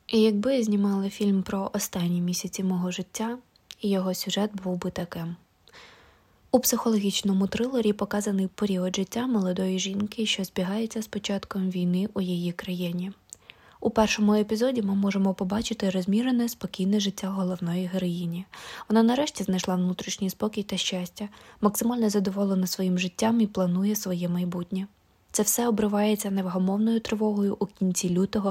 І якби знімали фільм про останні місяці мого життя, його сюжет був би таким. У психологічному трилері показаний період життя молодої жінки, що збігається з початком війни у її країні. У першому епізоді ми можемо побачити розмірене, спокійне життя головної героїні. Вона нарешті знайшла внутрішній спокій та щастя, максимально задоволена своїм життям і планує своє майбутнє. Це все обривається невгамовною тривогою у кінці лютого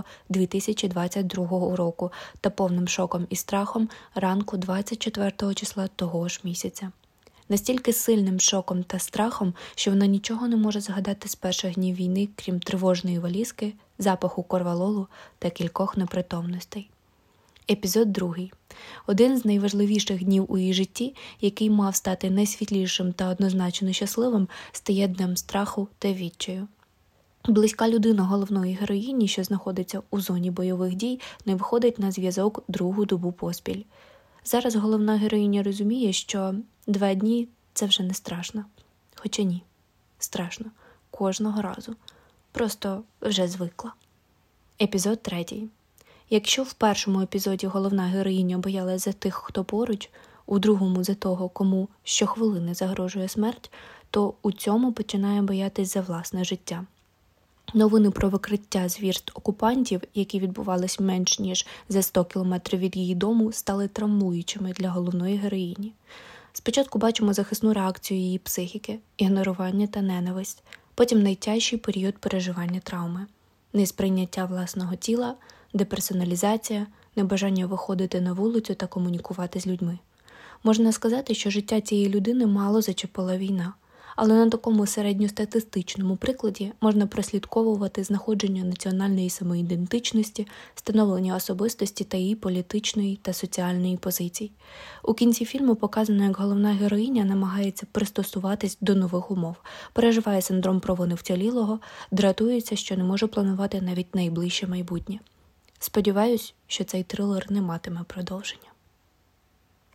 2022 року та повним шоком і страхом ранку 24 числа того ж місяця. Настільки сильним шоком та страхом, що вона нічого не може згадати з перших днів війни, крім тривожної валізки, запаху корвалолу та кількох непритомностей. Епізод 2. Один з найважливіших днів у її житті, який мав стати найсвітлішим та однозначно щасливим, стає днем страху та відчаю. Близька людина головної героїні, що знаходиться у зоні бойових дій, не виходить на зв'язок другу добу поспіль. Зараз головна героїня розуміє, що 2 дні – це вже не страшно. Хоча ні, страшно. Кожного разу. Просто вже звикла. Епізод 3. Якщо в першому епізоді головна героїня боялась за тих, хто поруч, у другому за того, кому щохвилини загрожує смерть, то у цьому починає боятись за власне життя. Новини про викриття звірств окупантів, які відбувались менш ніж за 100 кілометрів від її дому, стали травмуючими для головної героїні. Спочатку бачимо захисну реакцію її психіки, ігнорування та ненависть, потім найтяжчий період переживання травми, несприйняття власного тіла, деперсоналізація, небажання виходити на вулицю та комунікувати з людьми. Можна сказати, що життя цієї людини мало зачепила війна, але на такому середньостатистичному прикладі можна прослідковувати знаходження національної самоідентичності, становлення особистості та її політичної та соціальної позицій. У кінці фільму показано, як головна героїня намагається пристосуватись до нових умов, переживає синдром провини вцілілого, дратується, що не може планувати навіть найближче майбутнє. Сподіваюсь, що цей трилер не матиме продовження.